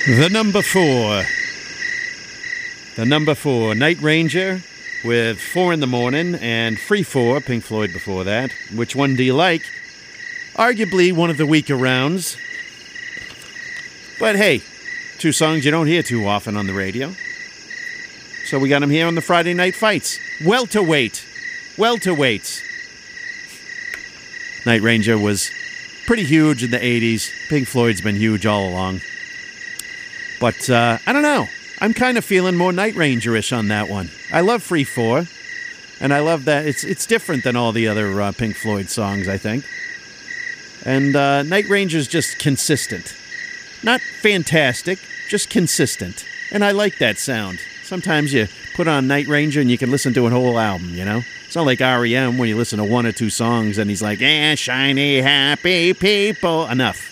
The number four. The number four, Night Ranger with 4 in the Morning and Free 4, Pink Floyd before that. Which one do you like? Arguably one of the weaker rounds. But hey, 2 songs you don't hear too often on the radio. So we got them here on the Friday Night Fights. Welterweight. Welterweights. Night Ranger was pretty huge in the 80s. Pink Floyd's been huge all along. But, I don't know. I'm kind of feeling more Night Ranger-ish on that one. I love Free 4, and I love that. It's different than all the other Pink Floyd songs, I think. And Night Ranger's just consistent. Not fantastic, just consistent. And I like that sound. Sometimes you put on Night Ranger and you can listen to a whole album, you know? It's not like R.E.M. when you listen to 1 or 2 songs and he's like, shiny, happy people. Enough.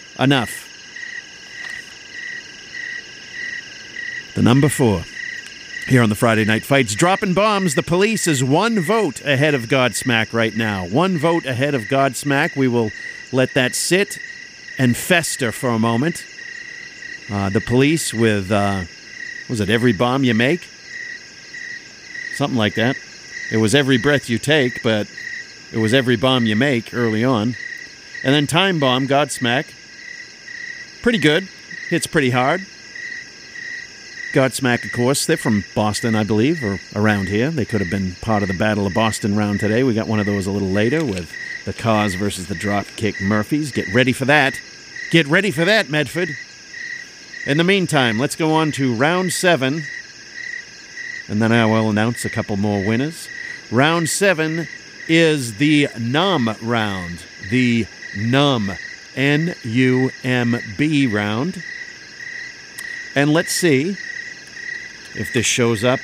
The number 4. Here on the Friday Night Fights, dropping bombs. The Police is 1 vote ahead of Godsmack right now. 1 vote ahead of Godsmack. We will let that sit and fester for a moment. The Police with, was it Every Bomb You Make? Something like that. It was Every Breath You Take, but it was Every Bomb You Make early on. And then Time Bomb, Godsmack. Pretty good. Hits pretty hard. Godsmack, of course, they're from Boston, I believe, or around here. They could have been part of the Battle of Boston round today. We got one of those a little later with the Cars versus the Dropkick Murphys. Get ready for that. Get ready for that, Medford. In the meantime, let's go on to round 7. And then I will announce a couple more winners. Round 7 is the Numb round. The Numb, N-U-M-B round. And let's see if this shows up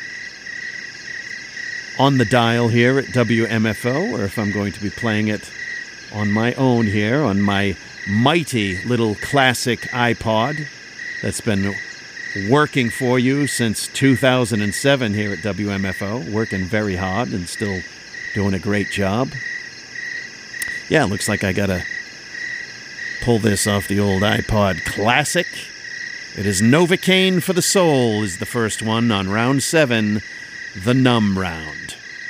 on the dial here at WMFO, or if I'm going to be playing it on my own here, on my mighty little classic iPod that's been working for you since 2007 here at WMFO, working very hard and still doing a great job. Yeah, it looks like I gotta pull this off the old iPod Classic. It is Novocaine for the Soul is the first one on round 7, the Numb round.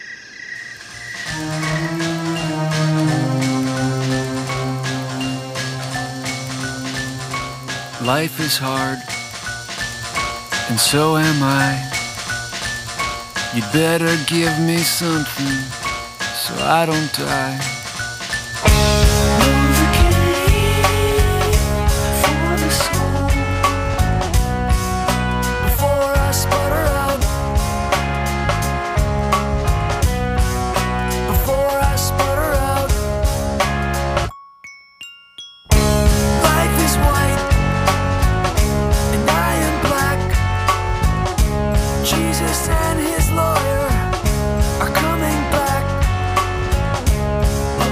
Life is hard, and so am I. You'd better give me something so I don't die. Jesus and his lawyer are coming back.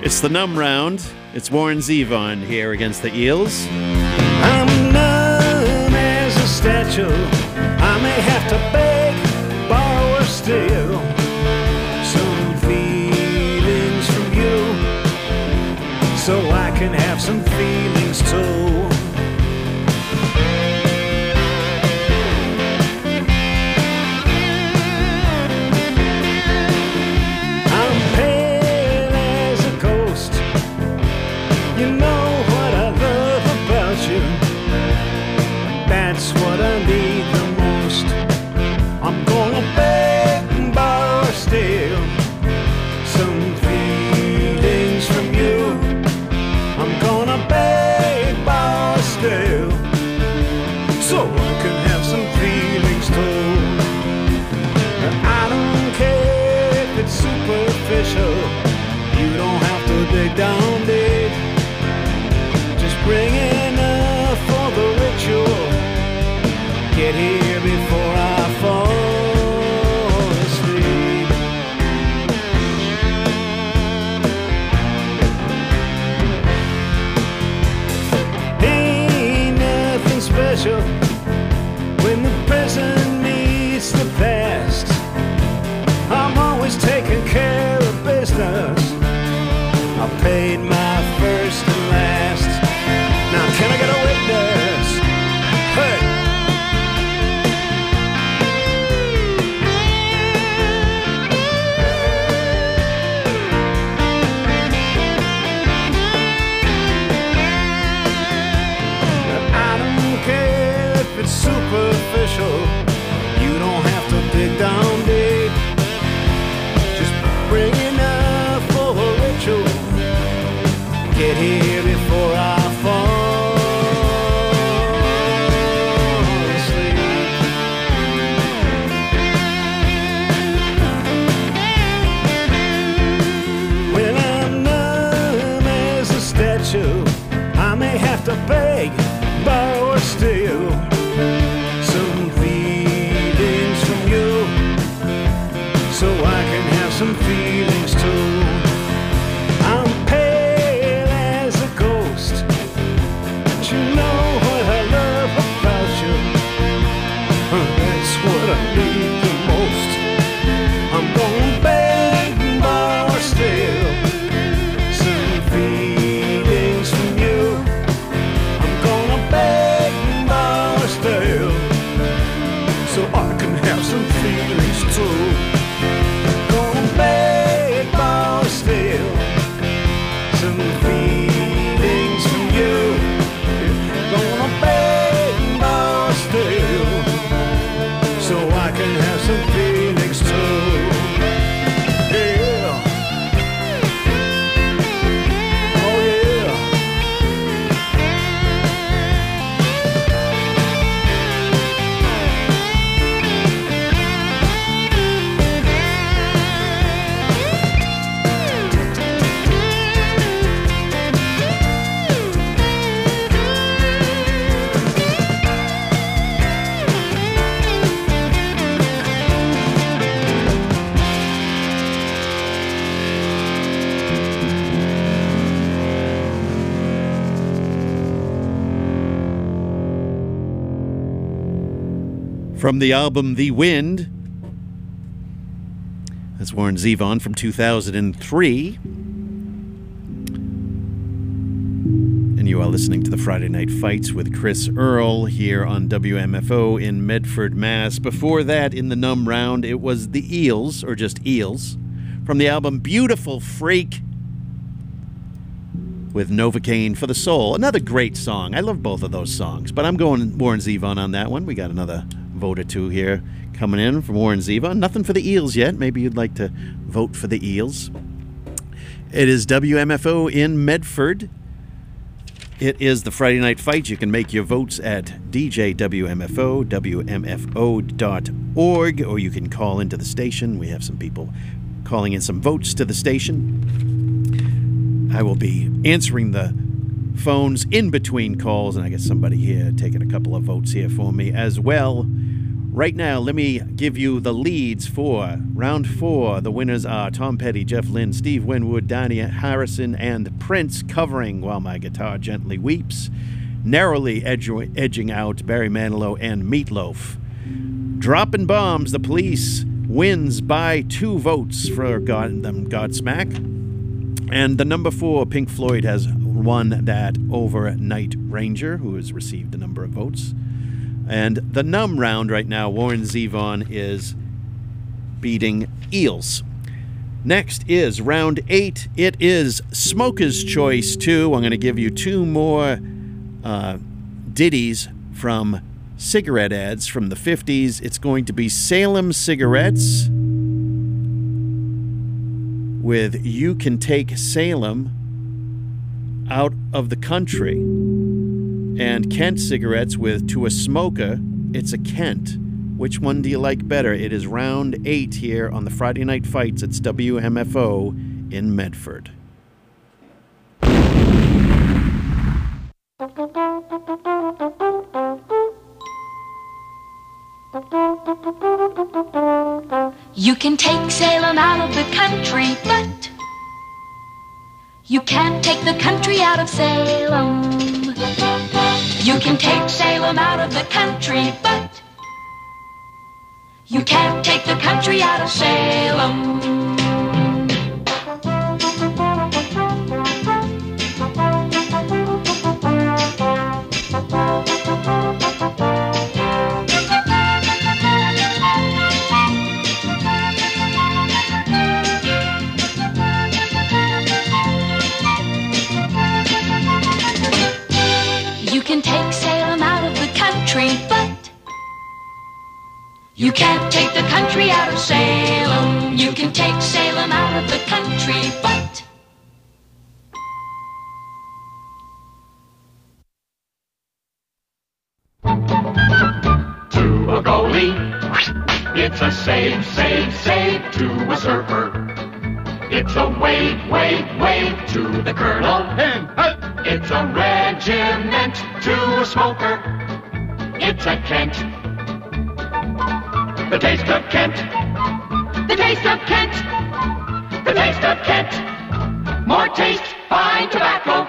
It's the Numb Round. It's Warren Zevon here against the Eels. I'm numb as a statue. I may have to beg, borrow, or steal some feelings from you, so I can have some feelings too. I'm pale as a ghost. You know what I love about you. That's what I need the most. I'm gonna beg and borrow or steal some feelings from you. I'm gonna beg, borrow or steal, so I can have some feelings too. I don't care if it's superficial. You don't have to dig down deep. Just bring enough for the ritual. Get here before I fall asleep. Ain't nothing special when the present meets the past. I'm always taking care of business. I paid my first and last. Now can I get a witness? Hey! I don't care if it's superficial. You don't have to dig down deep. Just bring enough for a ritual. Get here before I fall asleep. When I'm numb as a statue, I may have to beg, borrow, or steal some feelings from you, so I can have some feelings too. I'm pale as a ghost, but you know what I love about you. That's what I need the most. I'm gonna beg and borrow or steal some feelings from you. I'm gonna beg and borrow or steal, so I can have some feelings too. Gonna beg, borrow, steal some feelings from you. Gonna beg, borrow, steal, so I can have some feelings too. Yeah. Oh yeah. From the album The Wind, that's Warren Zevon from 2003. And you are listening to the Friday Night Fights with Chris Earl here on WMFO in Medford, Mass. Before that, in the Numb Round, it was the Eels, or just Eels, from the album Beautiful Freak with Novocaine for the Soul. Another great song. I love both of those songs, but I'm going Warren Zevon on that one. We got another vote or two here coming in from Warren Zevon. Nothing for the Eels yet. Maybe you'd like to vote for the Eels. It is WMFO in Medford. It is the Friday Night Fight. You can make your votes at DJWMFO, WMFO.org, or you can call into the station. We have some people calling in some votes to the station. I will be answering the phones in between calls, and I got somebody here taking a couple of votes here for me as well. Right now, let me give you the leads for round 4. The winners are Tom Petty, Jeff Lynne, Steve Winwood, Donnie Harrison, and Prince, covering While My Guitar Gently Weeps. Narrowly edging out Barry Manilow and Meatloaf. Dropping Bombs, The Police, wins by 2 votes for Godsmack. And the number 4, Pink Floyd, has won that over Night Ranger, who has received a number of votes. And the Numb round right now, Warren Zevon is beating Eels. Next is round 8. It is Smoker's Choice 2. I'm going to give you 2 more ditties from cigarette ads from the 50s. It's going to be Salem Cigarettes with You Can Take Salem Out of the Country, and Kent Cigarettes with To a Smoker, It's a Kent. Which one do you like better? It is round 8 here on the Friday Night Fights. It's WMFO in Medford. You can take Salem out of the country, but you can't take the country out of Salem. You can take Salem out of the country, but you can't take the country out of Salem. You can take Salem out of the country, but you can't take the country out of Salem. You can take Salem out of the country, but to a goalie, it's a save, save, save. To a surfer, it's a wave, wave, wave. To the colonel, it's a regiment. To a smoker, it's a Kent. The taste of Kent. The taste of Kent. The taste of Kent. More taste, fine tobacco.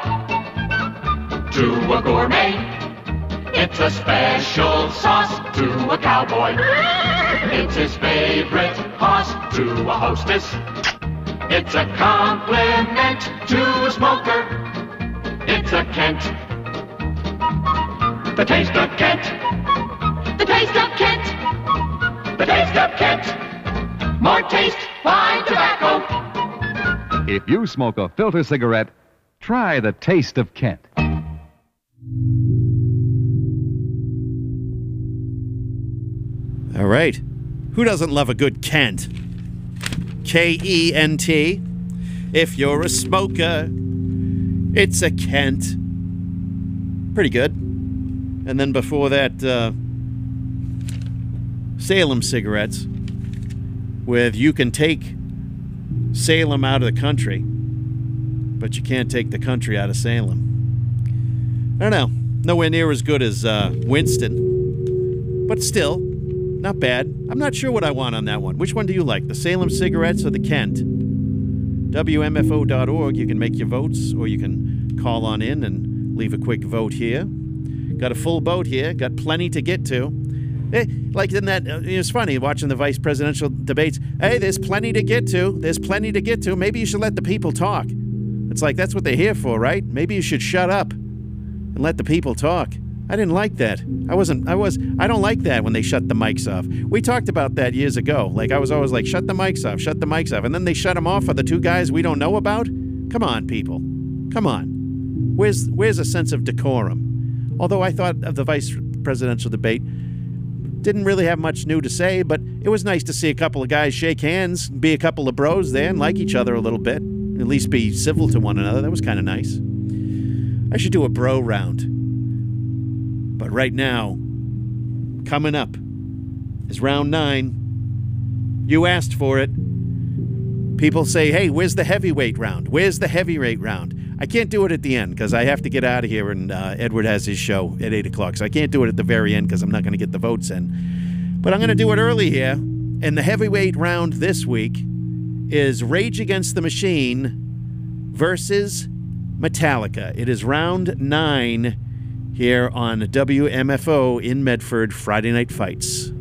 To a gourmet, it's a special sauce. To a cowboy, it's his favorite horse. To a hostess, it's a compliment. To a smoker, it's a Kent. The taste of Kent. The taste of Kent. The taste of Kent. More taste, fine tobacco. If you smoke a filter cigarette, try the taste of Kent. All right. Who doesn't love a good Kent? K-E-N-T. If you're a smoker, it's a Kent. Pretty good. And then before that, Salem Cigarettes with You Can Take Salem Out of the Country, but you can't take the country out of Salem. I don't know. Nowhere near as good as Winston, but still, not bad. I'm not sure what I want on that one. Which one do you like, the Salem Cigarettes or the Kent? WMFO.org. You can make your votes, or you can call on in and leave a quick vote here. Got a full boat here. Got plenty to get to. Like in that, it's funny watching the vice presidential debates. Hey, there's plenty to get to. There's plenty to get to. Maybe you should let the people talk. It's like, that's what they're here for, right? Maybe you should shut up and let the people talk. I didn't like that. I don't like that when they shut the mics off. We talked about that years ago. Like, I was always like, shut the mics off, shut the mics off. And then they shut them off for the 2 guys we don't know about. Come on, people. Come on. Where's a sense of decorum? Although I thought of the vice presidential debate, didn't really have much new to say, but it was nice to see a couple of guys shake hands, be a couple of bros there, and like each other a little bit. At least be civil to one another. That was kind of nice. I should do a bro round. But right now, coming up is round 9. You asked for it. People say, hey, where's the heavyweight round? Where's the heavyweight round? I can't do it at the end because I have to get out of here, and Edward has his show at 8 o'clock. So I can't do it at the very end because I'm not going to get the votes in. But I'm going to do it early here. And the heavyweight round this week is Rage Against the Machine versus Metallica. It is round 9 here on WMFO in Medford, Friday Night Fights.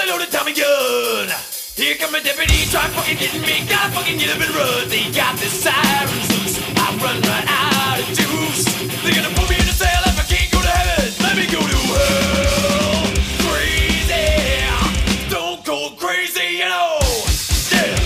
a loaded Tommy gun. Here come a deputy, try fucking getting me. Gotta fucking get up and run. They got this sirens loose. I run right out of juice. They're gonna put me in a cell if I can't go to heaven. Let me go to hell. Crazy, stone cold crazy, you know. Yeah.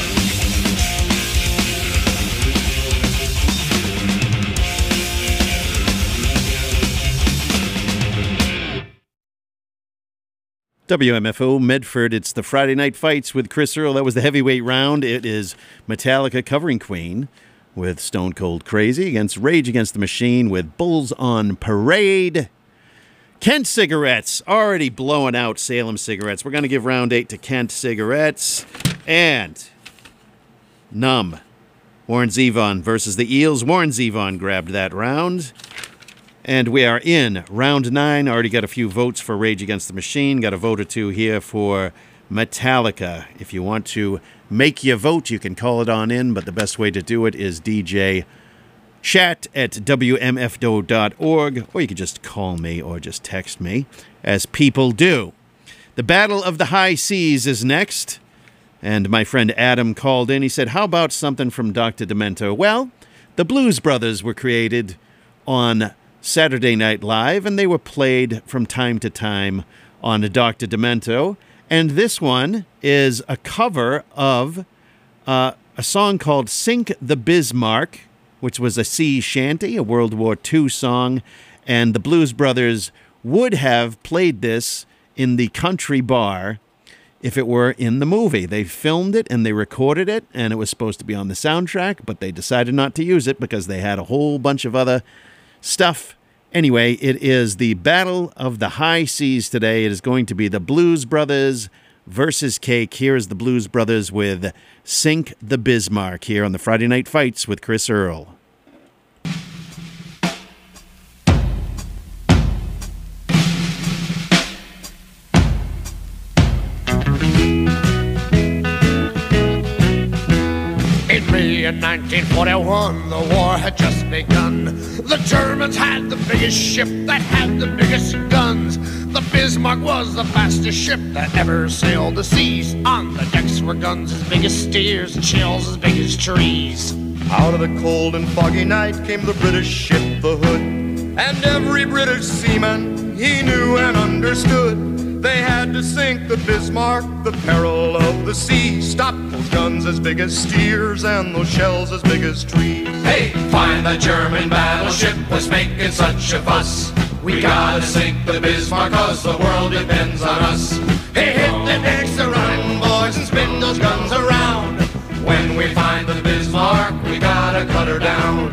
WMFO Medford, it's the Friday Night Fights with Chris Earl. That was the heavyweight round. It is Metallica covering Queen with Stone Cold Crazy against Rage Against the Machine with Bulls on Parade. Kent Cigarettes, already blowing out Salem Cigarettes. We're going to give round 8 to Kent Cigarettes. And Numb, Warren Zevon versus the Eels. Warren Zevon grabbed that round. And we are in round 9. Already got a few votes for Rage Against the Machine. Got a vote or two here for Metallica. If you want to make your vote, you can call it on in, but the best way to do it is DJ chat at WMFDO.org, or you can just call me or just text me, as people do. The Battle of the High Seas is next, and my friend Adam called in. He said, how about something from Dr. Demento? Well, the Blues Brothers were created on Saturday Night Live, and they were played from time to time on Dr. Demento. And this one is a cover of a song called Sink the Bismarck, which was a sea shanty, a World War II song. And the Blues Brothers would have played this in the country bar if it were in the movie. They filmed it and they recorded it, and it was supposed to be on the soundtrack, but they decided not to use it because they had a whole bunch of other stuff. Anyway, it is the Battle of the High Seas today. It is going to be the Blues Brothers versus Cake. Here is the Blues Brothers with Sink the Bismarck here on the Friday Night Fights with Chris Earl. In 1941, the war had just begun. The Germans had the biggest ship that had the biggest guns. The Bismarck was the fastest ship that ever sailed the seas. On the decks were guns as big as steers and shells as big as trees. Out of the cold and foggy night came the British ship, the Hood. And every British seaman, he knew and understood. They had to sink the Bismarck, the peril of the sea. Stop those guns as big as steers and those shells as big as trees. Hey, find the German battleship was making such a fuss. We gotta sink the Bismarck, cause the world depends on us. Hey, hit the decks a running, boys, and spin those guns around. When we find the Bismarck, we gotta cut her down.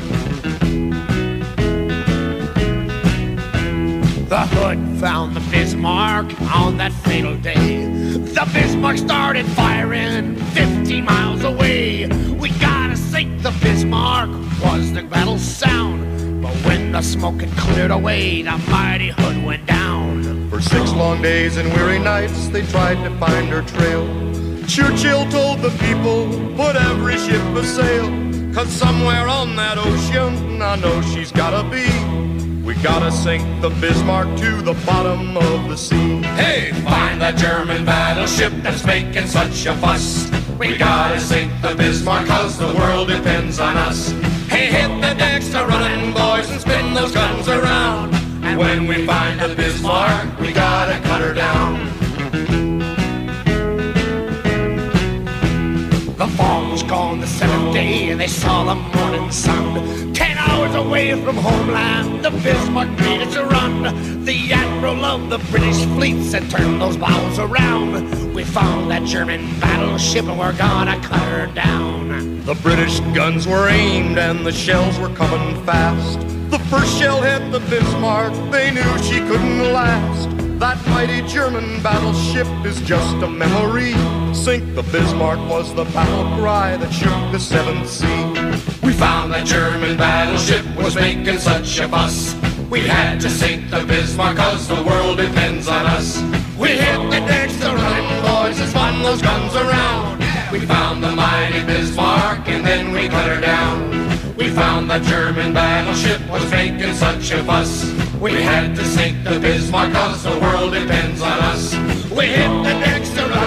The Hood found the Bismarck on that fatal day. The Bismarck started firing 15 miles away. We gotta sink the Bismarck, was the battle sound. But when the smoke had cleared away, the mighty Hood went down. For 6 long days and weary nights, they tried to find her trail. Churchill told the people, put every ship a sail. Cause somewhere on that ocean, I know she's gotta be. We gotta sink the Bismarck to the bottom of the sea. Hey, find that German battleship that's making such a fuss. We gotta sink the Bismarck, cause the world depends on us. Hey, hit the decks a running, boys, and spin those guns around. And when we find the Bismarck, we gotta cut her down. The fall was gone the 7th day, and they saw the morning sun. 10 hours away from homeland, the Bismarck made its run. The admiral of the British fleet said, turn those bows around. We found that German battleship, and we're gonna cut her down. The British guns were aimed, and the shells were coming fast. The first shell hit the Bismarck, they knew she couldn't last. That mighty German battleship is just a memory. Sink the Bismarck was the battle cry that shook the 7th sea. We found that German battleship was making such a fuss. We had to sink the Bismarck, cause the world depends on us. We hit the decks a running, boys, and spun those guns around. We found the mighty Bismarck, and then we cut her down. We found the German battleship was making such a fuss. We had to sink the Bismarck, cause the world depends on us. We hit the decks a running,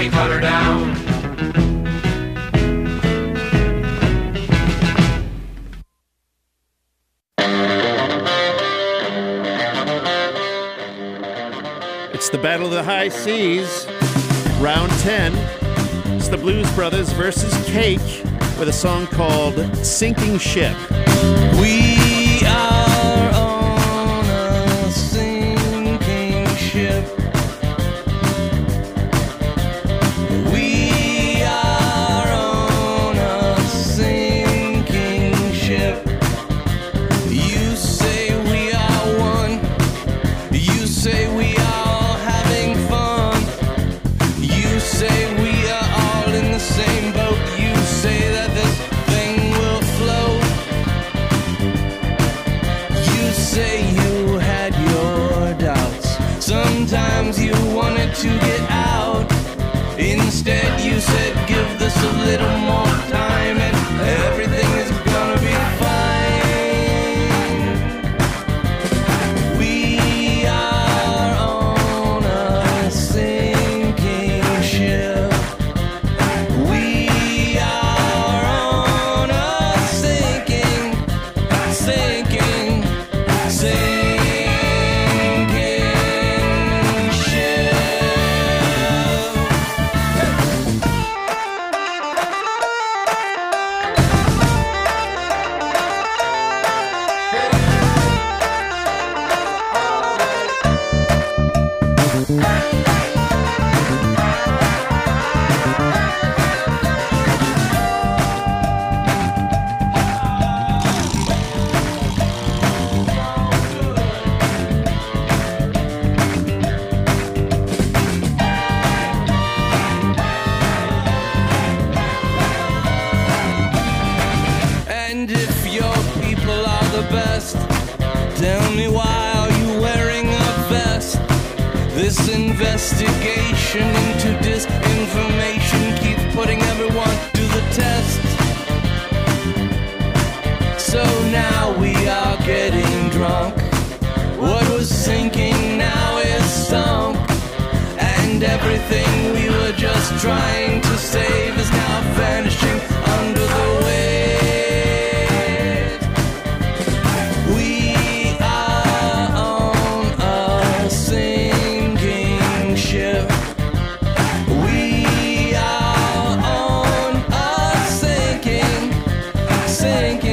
we cut her down. It's the Battle of the High Seas, round 10. It's the Blues Brothers versus Cake with a song called Sinking Ship. We are on a sinking ship. We are on a sinking ship. You say we are one. You say we are having fun. You say we are all in the same boat. You say that this thing will float. You say you had your doubts. Sometimes you wanted to get out. Instead you said give this a little more time and everything is gonna be fine. We are on a sinking ship. We are on a sinking ship. And if your people are the best, tell me why are you wearing a vest? This investigation into disinformation keeps putting everyone to the test. So now we are getting drunk. What was sinking now is sunk. And everything we were just trying to save is now vanishing under the weight. We are on a sinking ship. We are on a sinking ship.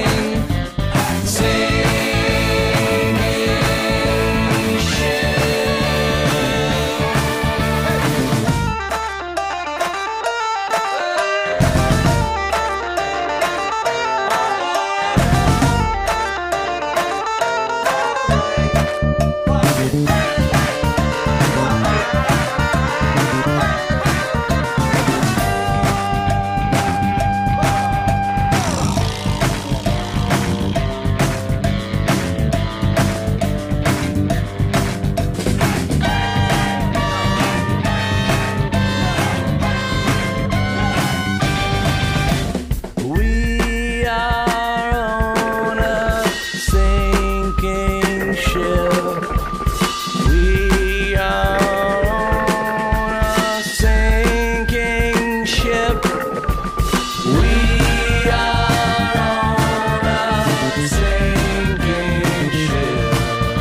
We are on a sinking ship. We are on a sinking ship. We are on a sinking ship.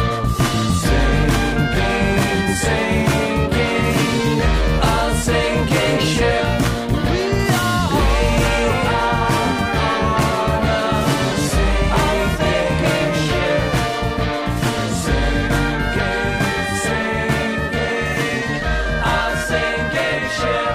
Sinking, a sinking ship. We are on a sinking ship. A sinking ship.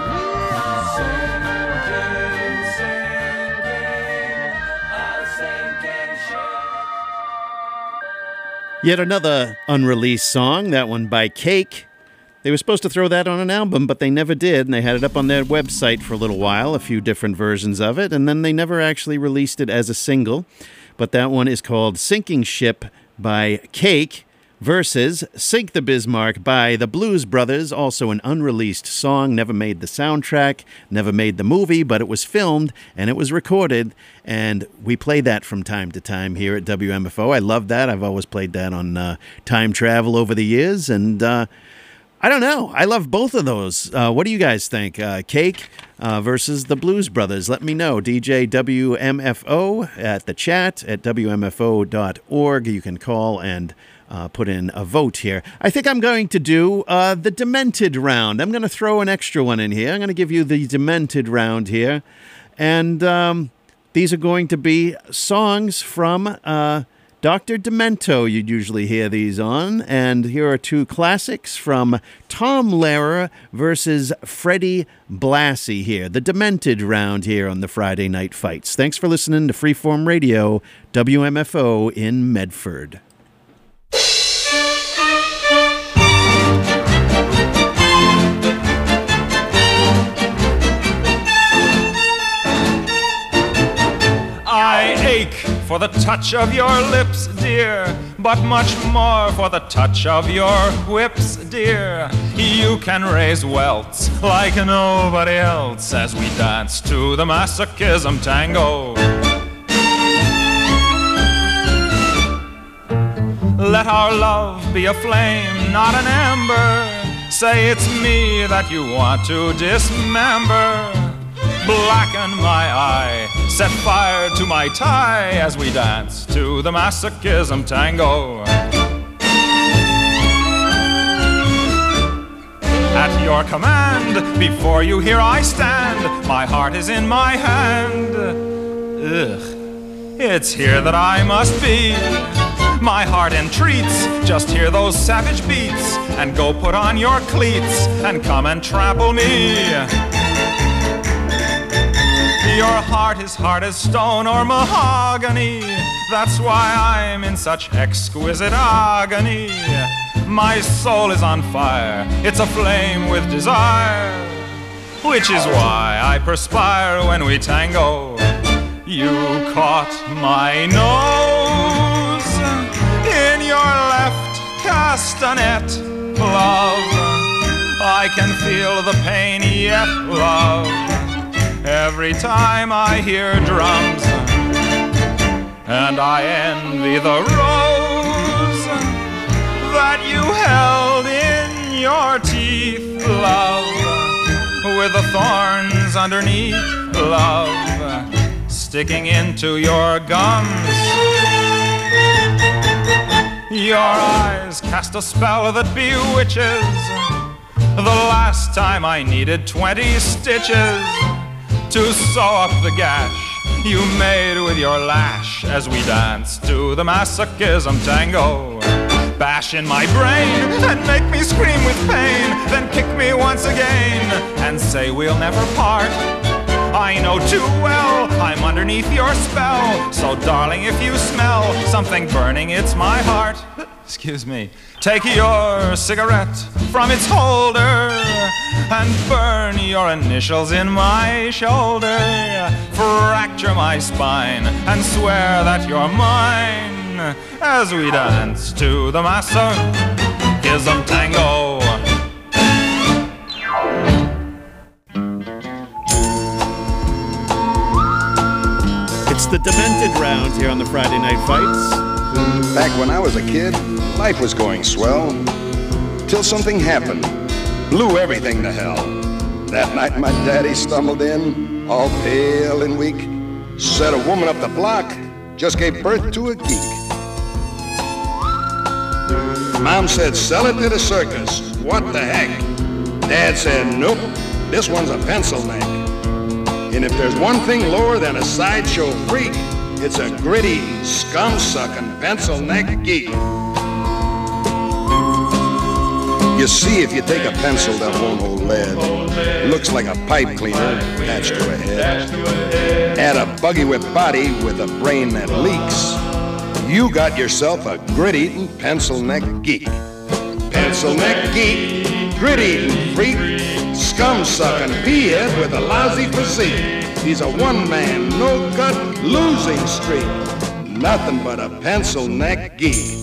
Yet another unreleased song, that one by Cake. They were supposed to throw that on an album, but they never did, and they had it up on their website for a little while, a few different versions of it, and then they never actually released it as a single. But that one is called Sinking Ship by Cake versus Sink the Bismarck by the Blues Brothers, also an unreleased song, never made the soundtrack, never made the movie, but it was filmed and it was recorded, and we play that from time to time here at WMFO. I love that. I've always played that on Time Travel over the years, and I don't know. I love both of those. What do you guys think? Cake versus the Blues Brothers. Let me know. DJ WMFO at the chat at WMFO.org. You can call and put in a vote here. I think I'm going to do the Demented round. I'm going to throw an extra one in here. I'm going to give you the Demented round here. And these are going to be songs from Dr. Demento. You'd usually hear these on. And here are two classics from Tom Lehrer versus Freddie Blassie here. The Demented round here on the Friday Night Fights. Thanks for listening to Freeform Radio, WMFO in Medford. I ache for the touch of your lips, dear, but much more for the touch of your whips, dear. You can raise welts like nobody else as we dance to the masochism tango. Let our love be a flame, not an ember. Say it's me that you want to dismember. Blacken my eye, set fire to my tie as we dance to the masochism tango. At your command, before you here I stand. My heart is in my hand. Ugh, it's here that I must be. My heart entreats, just hear those savage beats, and go put on your cleats and come and trample me. Your heart is hard as stone or mahogany. That's why I'm in such exquisite agony. My soul is on fire, it's aflame with desire, which is why I perspire when we tango. You caught my nose in your left castanet, love. I can feel the pain yet, love, every time I hear drums, and I envy the rose that you held in your teeth, love, with the thorns underneath, love, sticking into your gums. Your eyes cast a spell that bewitches. The last time I needed 20 stitches to sew up the gash you made with your lash as we dance to the masochism tango. Bash in my brain and make me scream with pain, then kick me once again and say we'll never part. I know too well I'm underneath your spell, so darling, if you smell something burning, it's my heart. Excuse me. Take your cigarette from its holder and burn your initials in my shoulder. Fracture my spine and swear that you're mine as we dance to the masochism tango. It's the Demented round here on the Friday Night Fights. Back when I was a kid, life was going swell, till something happened, blew everything to hell. That night my daddy stumbled in, all pale and weak, said a woman up the block just gave birth to a geek. Mom said, sell it to the circus, what the heck? Dad said, nope, this one's a pencil neck. And if there's one thing lower than a sideshow freak, it's a gritty, scum-sucking, pencil-neck geek. You see, if you take a pencil that won't hold lead, it looks like a pipe cleaner attached to a head. Add a buggy-whip body with a brain that leaks, you got yourself a grit-eating, pencil-neck geek. Pencil-neck geek, grit-eating freak, scum-sucking pea-head with a lousy physique. He's a one-man, no-gut, losing streak. Nothing but a pencil-neck geek.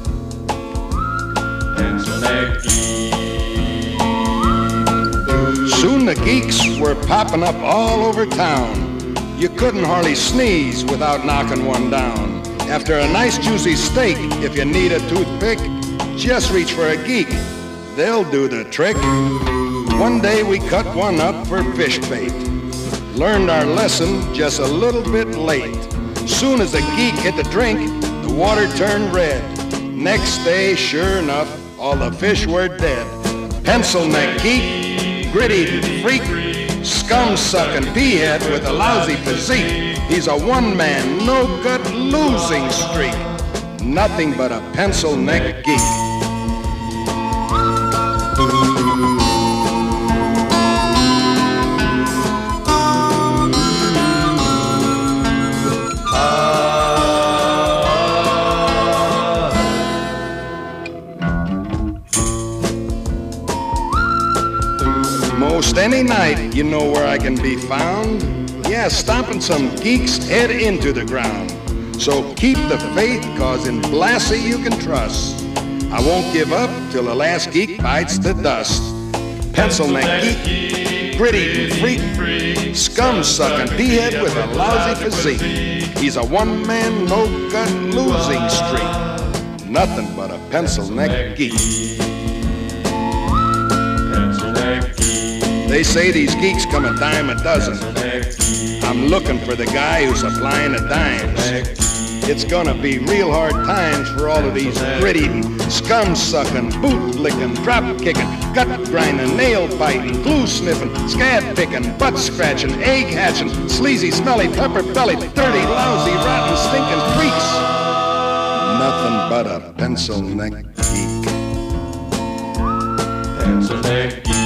Pencil-neck geek. Soon the geeks were popping up all over town. You couldn't hardly sneeze without knocking one down. After a nice juicy steak, if you need a toothpick, just reach for a geek. they'll do the trick. One day we cut one up for fish bait. Learned our lesson just a little bit late. Soon as the geek hit the drink, the water turned red. Next day, sure enough, all the fish were dead. Pencil neck geek, gritty freak, scum-sucking peahead with a lousy physique. He's a one-man, no-gut losing streak. Nothing but a pencil neck geek. Most any night, you know where I can be found. Yeah, stomping some geek's head into the ground. So keep the faith, cause in Blassie you can trust. I won't give up till the last geek bites the dust. Pencil neck geek, gritty freak, scum-sucking peahead with a lousy physique. He's a one-man, no-gut losing streak. Nothing but a pencil neck geek. They say these geeks come a dime a dozen. I'm looking for the guy who's supplying the dimes. It's gonna be real hard times for all of these grit-eating, scum-sucking, boot-licking, drop-kicking, gut-grinding, nail-biting, glue-sniffing, scab-picking, butt-scratching, egg-hatching, sleazy, smelly, pepper-bellied, dirty, lousy, rotten, stinking freaks. Nothing but a pencil neck geek. Pencil neck geek.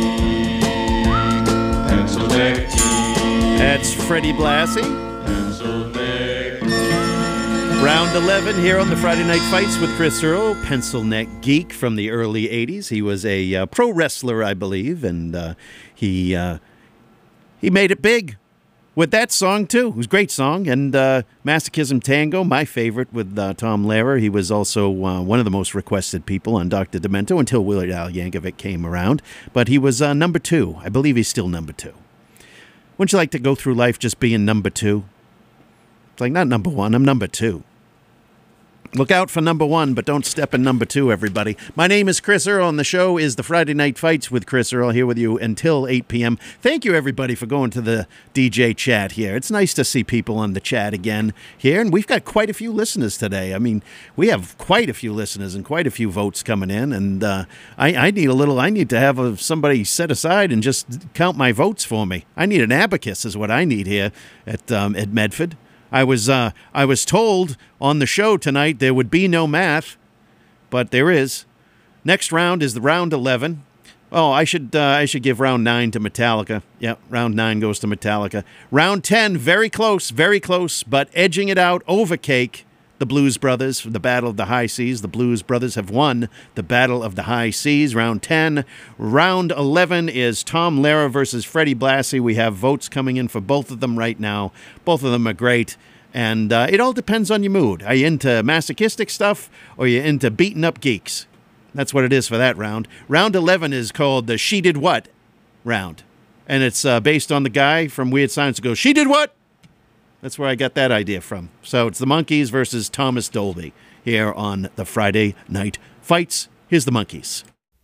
Pencil neck geek. That's Freddie Blassie. Pencil neck. Round 11 here on the Friday Night Fights with Chris Earl, pencil neck geek from the early 80s. He was a pro wrestler, I believe, and he made it big with that song, too. It was a great song. And Masochism Tango, my favorite, with Tom Lehrer. He was also one of the most requested people on Dr. Demento until Willard Al Yankovic came around. But he was number 2. I believe he's still number 2. Wouldn't you like to go through life just being number 2? It's like, not number 1, I'm number 2. Look out for number 1, but don't step in number 2, everybody. My name is Chris Earl, and the show is the Friday Night Fights with Chris Earl, here with you until 8 p.m. Thank you, everybody, for going to the DJ chat here. It's nice to see people on the chat again here, and we've got quite a few listeners today. I mean, we have quite a few listeners and quite a few votes coming in, and I need to have somebody set aside and just count my votes for me. I need an abacus is what I need here at Medford. I was told on the show tonight there would be no math, but there is. Next round is the round 11. Oh, I should give round 9 to Metallica. Yep, round 9 goes to Metallica. Round 10, very close, but edging it out over cake. The Blues Brothers, the Battle of the High Seas. The Blues Brothers have won the Battle of the High Seas. Round 10. Round 11 is Tom Lehrer versus Freddie Blassie. We have votes coming in for both of them right now. Both of them are great. And it all depends on your mood. Are you into masochistic stuff or are you into beating up geeks? That's what it is for that round. Round 11 is called the She Did What round. And it's based on the guy from Weird Science who goes, "She did what?" That's where I got that idea from. So it's the Monkees versus Thomas Dolby here on the Friday Night Fights. Here's the Monkees.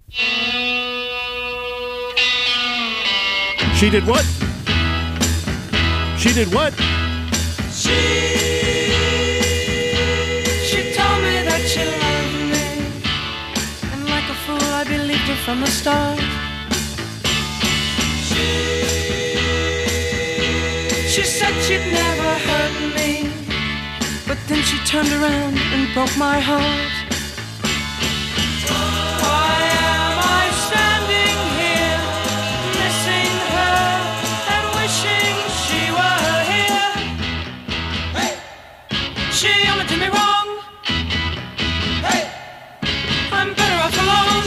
She did what? She did what? She told me that she loved me, and like a fool I believed her from the start. She said she'd never hurt me, but then she turned around and broke my heart. Why am I standing here, missing her and wishing she were here? Hey! She only did me wrong. Hey! I'm better off alone.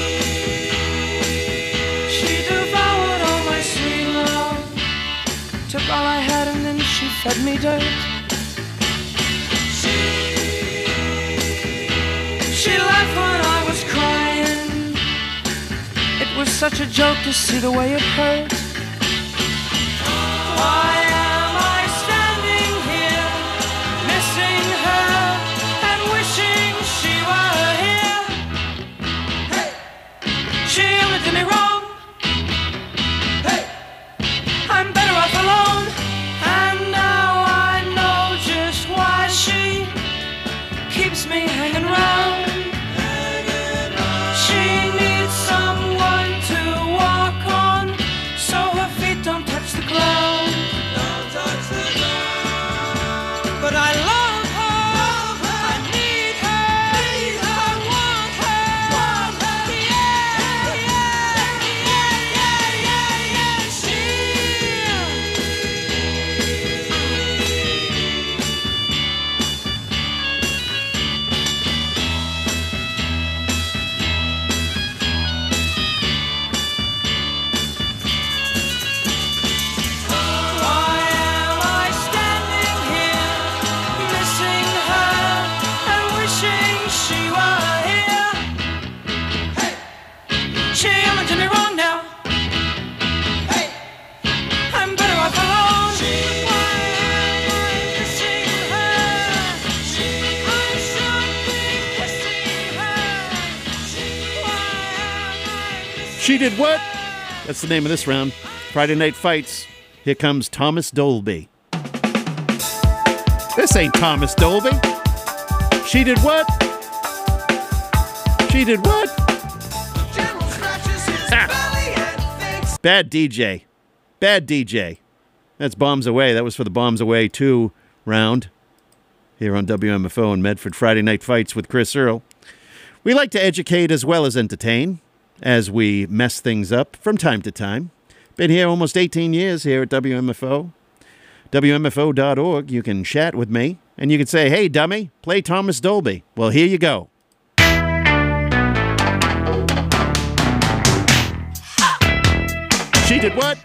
She devoured all my sweet love, took all I had and then she fed me dirt. She laughed when I was crying. It was such a joke to see the way it hurt. Why am I standing here, missing her and wishing she were here? Hey! She Did What? That's the name of this round. Friday Night Fights. Here comes Thomas Dolby. This ain't Thomas Dolby. She did what? She did what? Bad DJ. Bad DJ. That's Bombs Away. That was for the Bombs Away 2 round here on WMFO in Medford. Friday Night Fights with Chris Earl. We like to educate as well as entertain as we mess things up from time to time. Been here almost 18 years here at WMFO. WMFO.org. You can chat with me and you can say, hey, dummy, play Thomas Dolby. Well, here you go. She did what?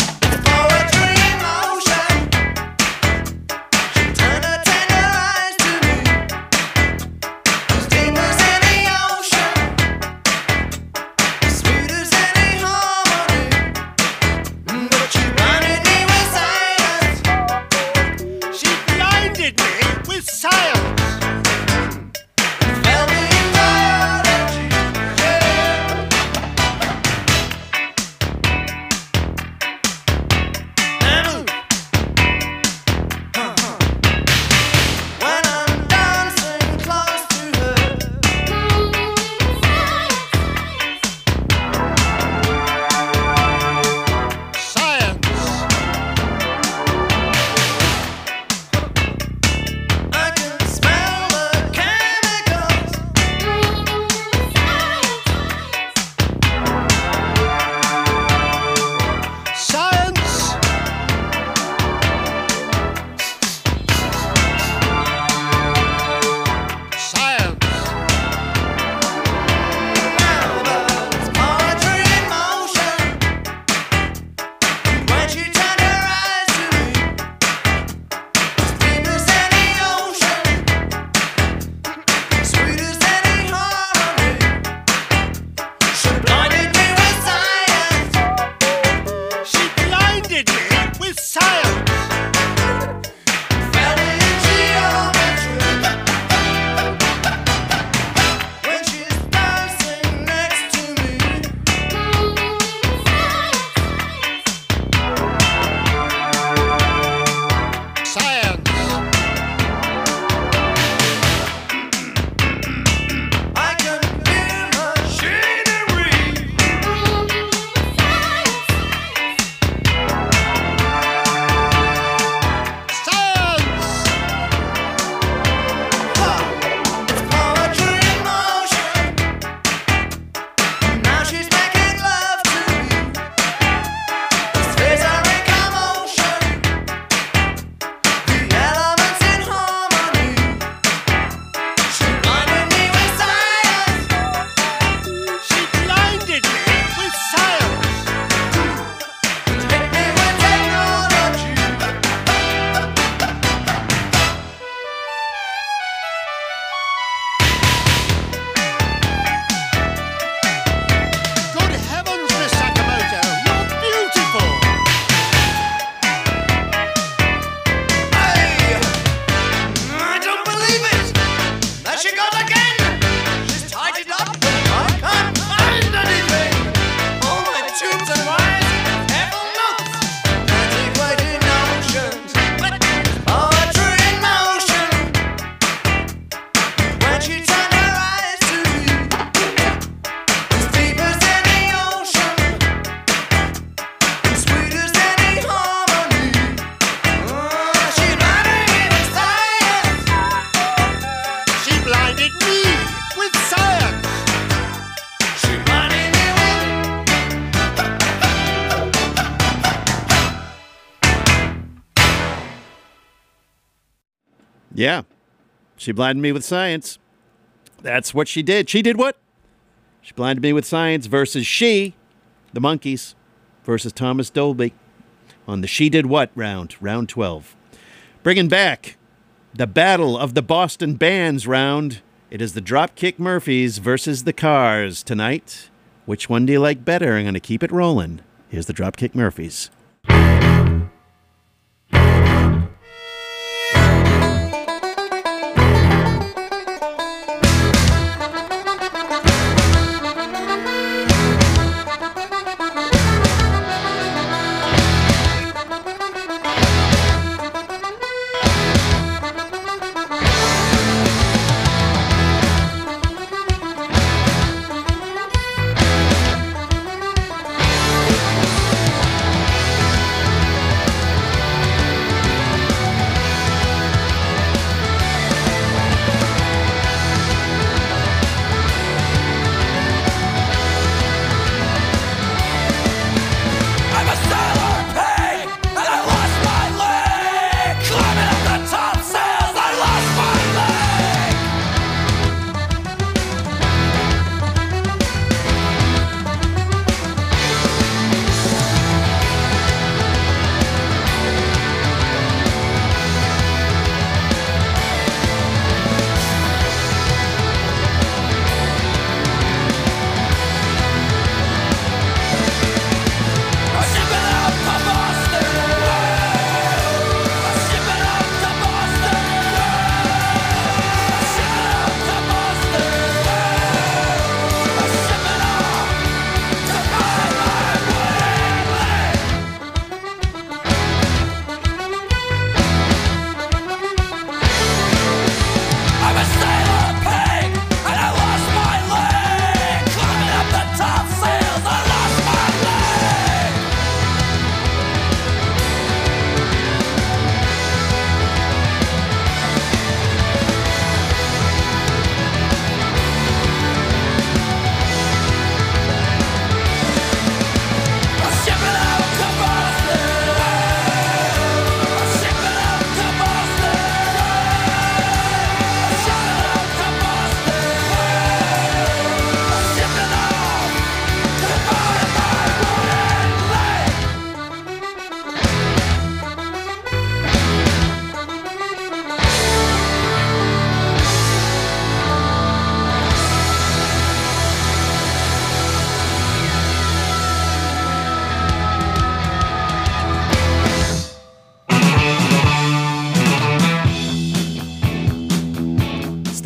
Yeah. She blinded me with science. That's what she did. She did what? She blinded me with science versus She, the Monkees, versus Thomas Dolby on the She Did What round, round 12. Bringing back the Battle of the Boston Bands round. It is the Dropkick Murphys versus the Cars tonight. Which one do you like better? I'm going to keep it rolling. Here's the Dropkick Murphys.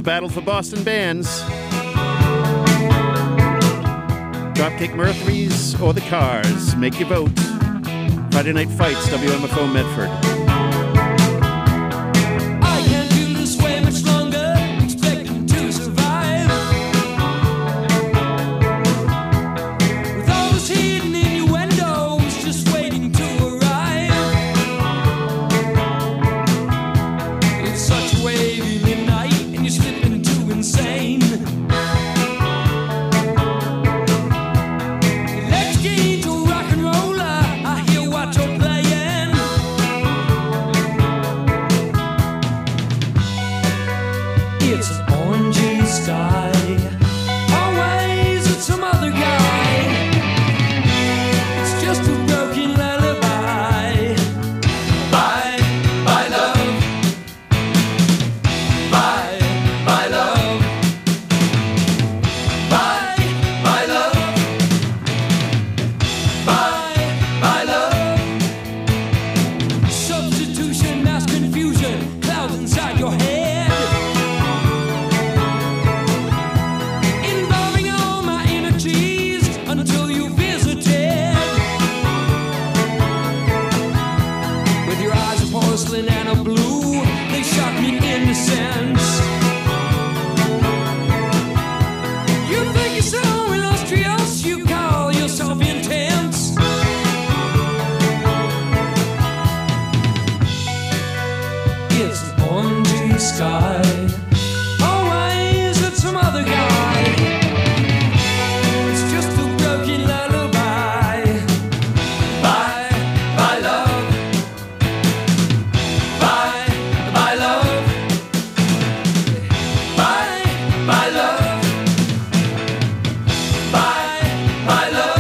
battle for Boston bands. Dropkick Murphys or the Cars. Make your vote. Friday Night Fights, WMFO Medford. I can't do this way much longer, expecting to survive. With all this hidden innuendos just waiting to arrive. It's such a wavy midnight, and you slip into insane. Electric angel, rock and roller, I hear what you're playing. It's an orangey sky. Always it's some other guy. It's just a broken lullaby. Bye, bye love. Bye, bye love. Bye, bye love. Bye, bye love. Substitution, mass confusion, clouds inside your head. Involving all my energies until you visited. With your eyes of porcelain and a blue, they shock me into sense. You think you're so illustrious, you call yourself intense. It's an orangey sky. Always it's some other guy. It's just a broken lullaby. Bye, bye love. Bye, bye love. Bye, bye love. Bye, bye love.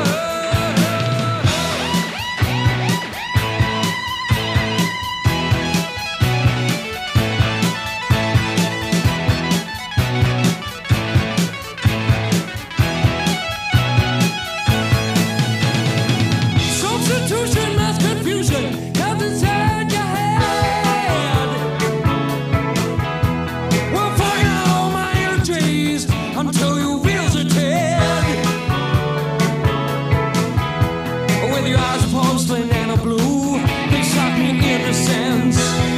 Substitution, mass confusion, comes inside your head. We're fighting all my energies until you visited. With your eyes of porcelain and a blue, they shock me into sense.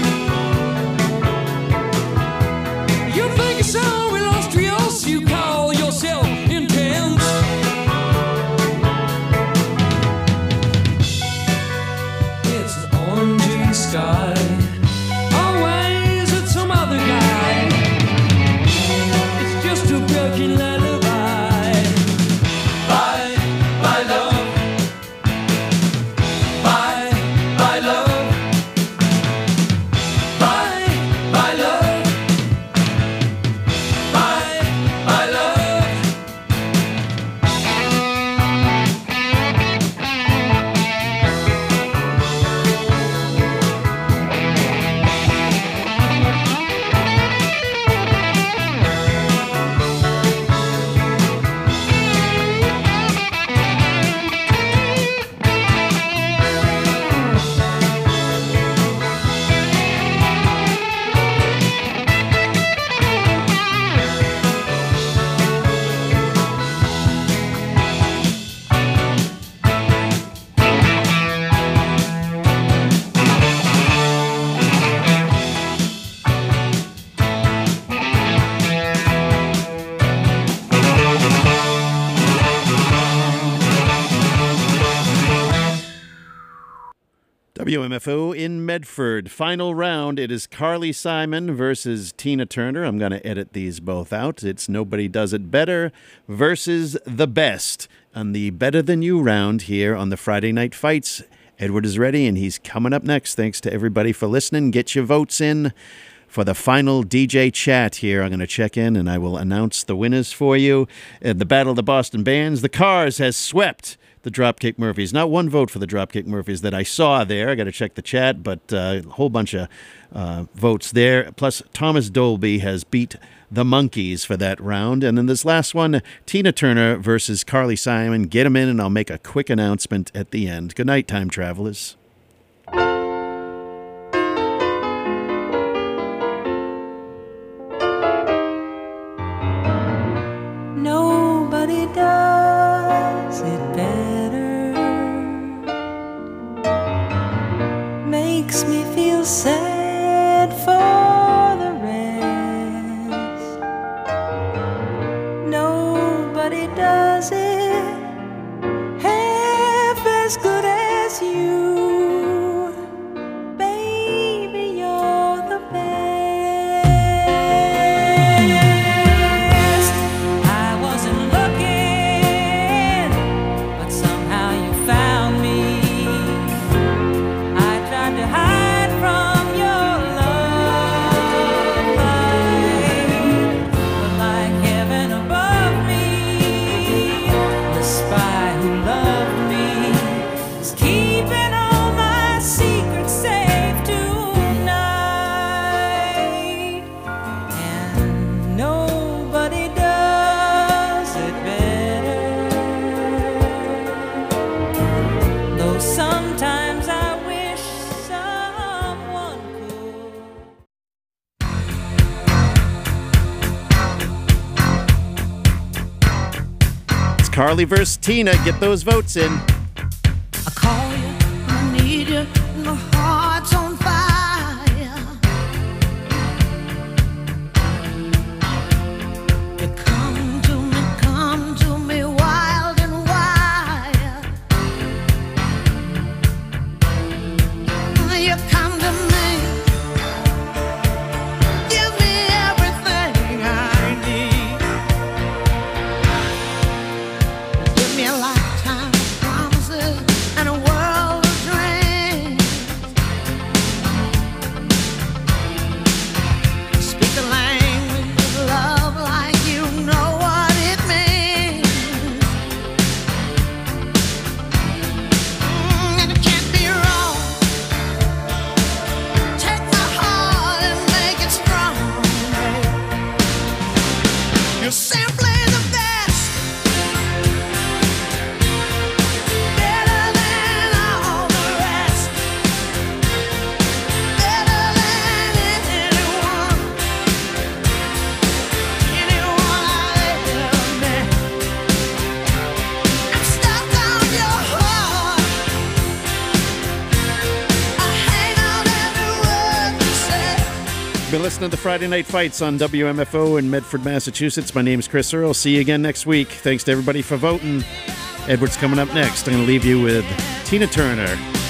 You think you're so illustrious, you call yourself intense. It's an orangey sky. Always it's some other guy. It's just a broken lullaby. Bye, bye love. Bye, bye love. Bye, bye love. Bye, bye love. WMFO in Medford. Final round. It is Carly Simon versus Tina Turner. I'm going to edit these both out. It's Nobody Does It Better versus The Best on the Better Than You round here on the Friday Night Fights. Edward is ready, and he's coming up next. Thanks to everybody for listening. Get your votes in for the final DJ chat here. I'm going to check in, and I will announce the winners for you. In the Battle of the Boston Bands, the Cars has swept the Dropkick Murphys. Not one vote for the Dropkick Murphys that I saw there. I got to check the chat, but a whole bunch of votes there. Plus, Thomas Dolby has beat the Monkees for that round. And then this last one, Tina Turner versus Carly Simon. Get them in, and I'll make a quick announcement at the end. Good night, time travelers. Nobody does it better. Makes me feel sad for the rest. Nobody does it half as good as you. Baby, you're the best. I wasn't looking, but somehow you found me. I tried to hide from your love light, but like heaven above me, the spy who loved me is keeping all my secrets safe tonight. And nobody does it better. Though sometimes I wish someone could. It's Carly versus Tina. Get those votes in. I call you, I need you, my heart's on fire. You come to me wild and wild. You come to me, give me everything I need. Give me a lifetime of promises and a world of dreams. Speak the language of love like you know what it means. And it can't be wrong. Take my heart and make it strong. You're simply the best. Better than all the rest. Better than anyone. Anyone I ever met. I'm stuck on your heart. I hang on every word you say. Been listening to Friday Night Fights on WMFO in Medford, Massachusetts. My name's Chris Earl. See you again next week. Thanks to everybody for voting. Edward's coming up next. I'm going to leave you with Tina Turner.